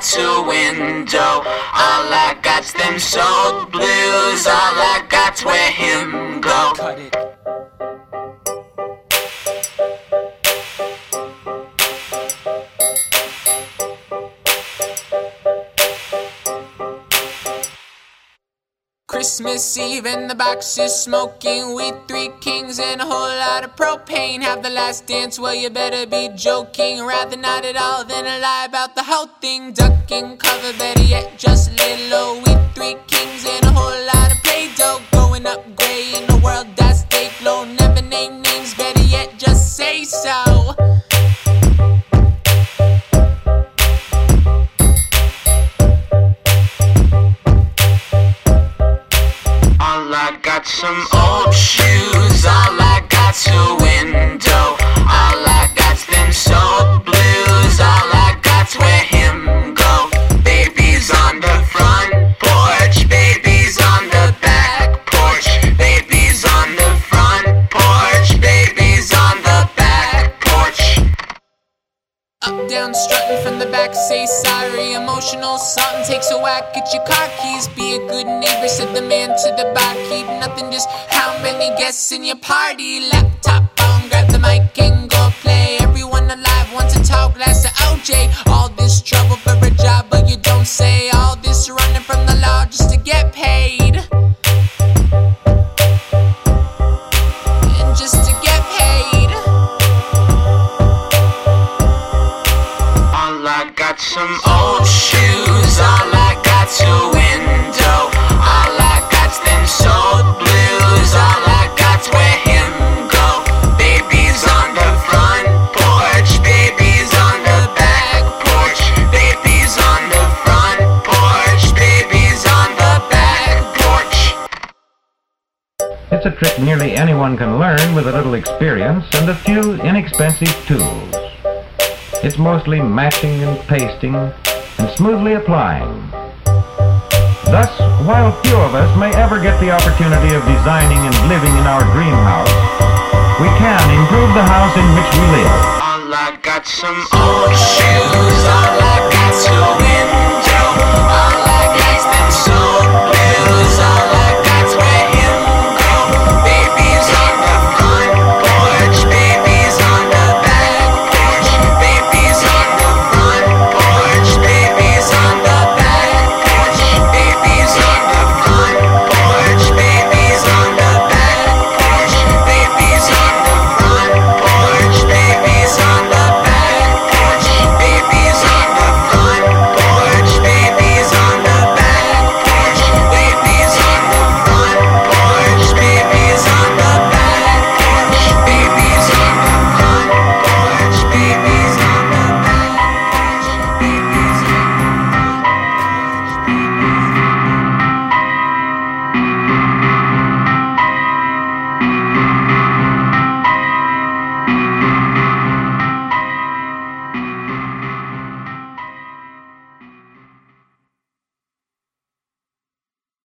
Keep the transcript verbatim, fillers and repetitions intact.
to window. All I got's them soul blues. All I got's where him go. Cut it. Christmas Eve and the box is smoking. We three kings and a whole lot of propane. Have the last dance, well you better be joking. Rather not at all than a lie about the whole thing. Ducking cover, better yet just lay low. We three kings and a whole lot of Play-Doh. Going up gray in a world that's stay low. Never name names, better yet just say so. Got some old shoes, all I got's a window. All I got's them soul blues, all I got's where him go. Baby's on the front porch, baby's on the back porch. Baby's on the front porch, baby's on the back porch. Up, down, strutting from the back, say sorry. Emotional something takes a whack at your car keys. Be a good neighbor, said the man to the barkeep. Nothing, just how many guests in your party. Laptop on, grab the mic and go play. Everyone alive wants a tall glass of O J. All this trouble for a job, but you don't say. All this running from the law just to get paid. And just to get paid. All I got some old shoes, all I got's a window. All I got's them soul blues, all I got's where him go. Baby's on the front porch, baby's on the back porch. Baby's on the front porch, baby's on the back porch. It's a trick nearly anyone can learn with a little experience and a few inexpensive tools. It's mostly matching and pasting and smoothly applying. Thus, while few of us may ever get the opportunity of designing and living in our dream house, we can improve the house in which we live. All I got some old shoes, all I got's a window. All I